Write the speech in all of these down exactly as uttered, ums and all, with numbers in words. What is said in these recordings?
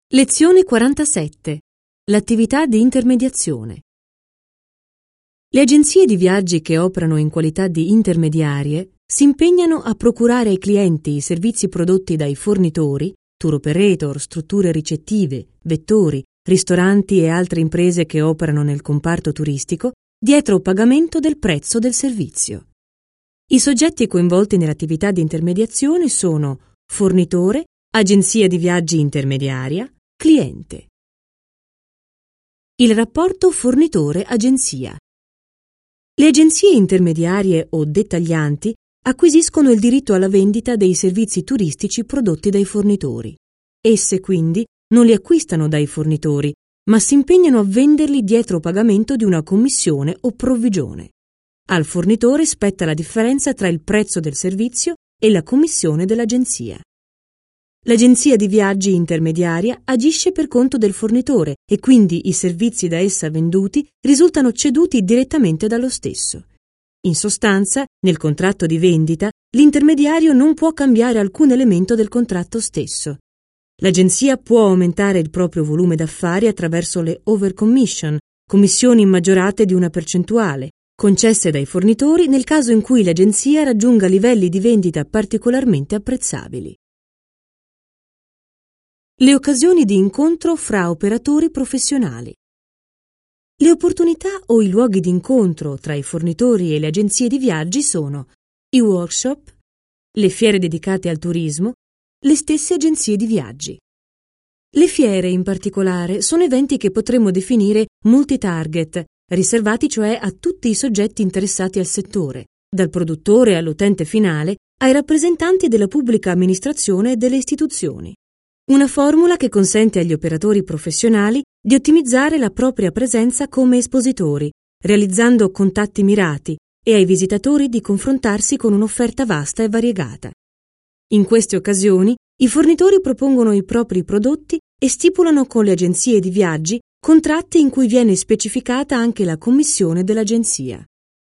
Lezione quarantasette. L'attività di intermediazione. Le agenzie di viaggi che operano in qualità di intermediarie si impegnano a procurare ai clienti i servizi prodotti dai fornitori, tour operator, strutture ricettive, vettori, ristoranti e altre imprese che operano nel comparto turistico, dietro pagamento del prezzo del servizio. I soggetti coinvolti nell'attività di intermediazione sono fornitore, agenzia di viaggi intermediaria, cliente. Il rapporto fornitore-agenzia. Le agenzie intermediarie o dettaglianti acquisiscono il diritto alla vendita dei servizi turistici prodotti dai fornitori. Esse quindi non li acquistano dai fornitori, ma si impegnano a venderli dietro pagamento di una commissione o provvigione. Al fornitore spetta la differenza tra il prezzo del servizio e la commissione dell'agenzia. L'agenzia di viaggi intermediaria agisce per conto del fornitore e quindi i servizi da essa venduti risultano ceduti direttamente dallo stesso. In sostanza, nel contratto di vendita, l'intermediario non può cambiare alcun elemento del contratto stesso. L'agenzia può aumentare il proprio volume d'affari attraverso le overcommission, commissioni maggiorate di una percentuale, concesse dai fornitori nel caso in cui l'agenzia raggiunga livelli di vendita particolarmente apprezzabili. Le occasioni di incontro fra operatori professionali. Le opportunità o i luoghi di incontro tra i fornitori e le agenzie di viaggi sono i workshop, le fiere dedicate al turismo, le stesse agenzie di viaggi. Le fiere, in particolare, sono eventi che potremmo definire multi-target, riservati cioè a tutti i soggetti interessati al settore, dal produttore all'utente finale, ai rappresentanti della pubblica amministrazione e delle istituzioni. Una formula che consente agli operatori professionali di ottimizzare la propria presenza come espositori, realizzando contatti mirati, e ai visitatori di confrontarsi con un'offerta vasta e variegata. In queste occasioni, i fornitori propongono i propri prodotti e stipulano con le agenzie di viaggi contratti in cui viene specificata anche la commissione dell'agenzia.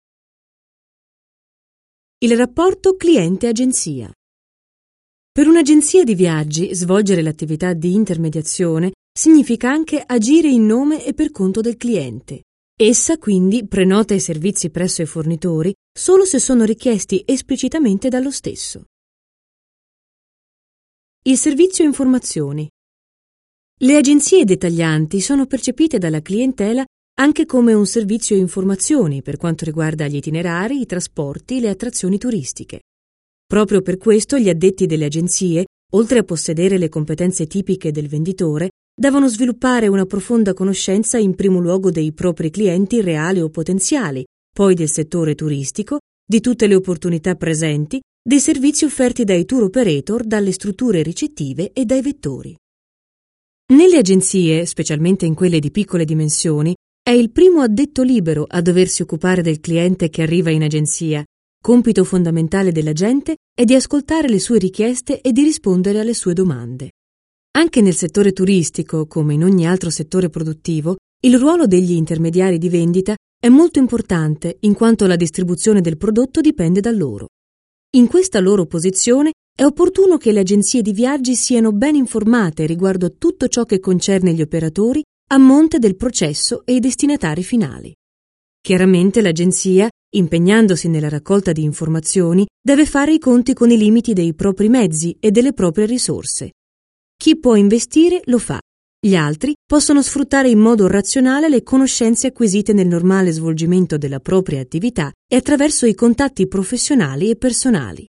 Il rapporto cliente-agenzia. Per un'agenzia di viaggi, svolgere l'attività di intermediazione significa anche agire in nome e per conto del cliente. Essa quindi prenota i servizi presso i fornitori solo se sono richiesti esplicitamente dallo stesso. Il servizio informazioni. Le agenzie dettaglianti sono percepite dalla clientela anche come un servizio informazioni per quanto riguarda gli itinerari, i trasporti, le attrazioni turistiche. Proprio per questo gli addetti delle agenzie, oltre a possedere le competenze tipiche del venditore, devono sviluppare una profonda conoscenza in primo luogo dei propri clienti reali o potenziali, poi del settore turistico, di tutte le opportunità presenti, dei servizi offerti dai tour operator, dalle strutture ricettive e dai vettori. Nelle agenzie, specialmente in quelle di piccole dimensioni, è il primo addetto libero a doversi occupare del cliente che arriva in agenzia. Compito fondamentale dell'agente è di ascoltare le sue richieste e di rispondere alle sue domande. Anche nel settore turistico, come in ogni altro settore produttivo, il ruolo degli intermediari di vendita è molto importante in quanto la distribuzione del prodotto dipende da loro. In questa loro posizione è opportuno che le agenzie di viaggi siano ben informate riguardo a tutto ciò che concerne gli operatori a monte del processo e i destinatari finali. Chiaramente l'agenzia, impegnandosi nella raccolta di informazioni, deve fare i conti con i limiti dei propri mezzi e delle proprie risorse. Chi può investire lo fa. Gli altri possono sfruttare in modo razionale le conoscenze acquisite nel normale svolgimento della propria attività e attraverso i contatti professionali e personali.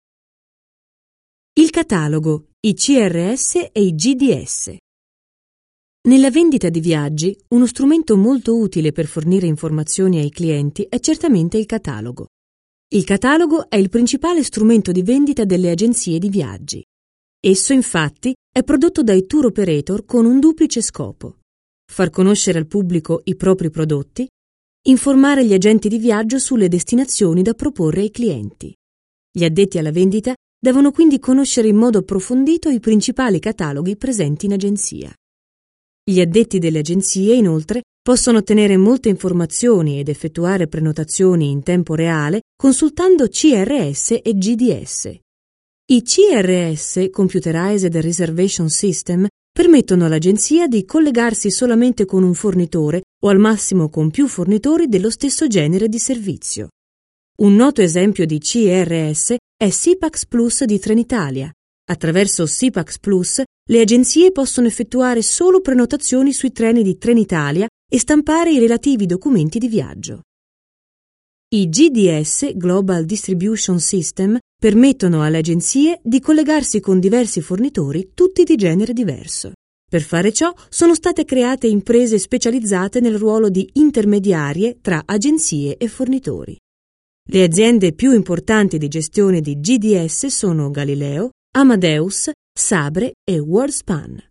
Il catalogo, i C R S e i G D S. Nella vendita di viaggi, uno strumento molto utile per fornire informazioni ai clienti è certamente il catalogo. Il catalogo è il principale strumento di vendita delle agenzie di viaggi. Esso, infatti, è prodotto dai tour operator con un duplice scopo: far conoscere al pubblico i propri prodotti, informare gli agenti di viaggio sulle destinazioni da proporre ai clienti. Gli addetti alla vendita devono quindi conoscere in modo approfondito i principali cataloghi presenti in agenzia. Gli addetti delle agenzie, inoltre, possono ottenere molte informazioni ed effettuare prenotazioni in tempo reale consultando C R S e G D S. I C R S, Computerized Reservation System, permettono all'agenzia di collegarsi solamente con un fornitore o al massimo con più fornitori dello stesso genere di servizio. Un noto esempio di C R S è Sipax Plus di Trenitalia. Attraverso Sipax Plus le agenzie possono effettuare solo prenotazioni sui treni di Trenitalia e stampare i relativi documenti di viaggio. I G D S, Global Distribution System, permettono alle agenzie di collegarsi con diversi fornitori, tutti di genere diverso. Per fare ciò sono state create imprese specializzate nel ruolo di intermediarie tra agenzie e fornitori. Le aziende più importanti di gestione di G D S sono Galileo, Amadeus, Sabre e WorldSpan.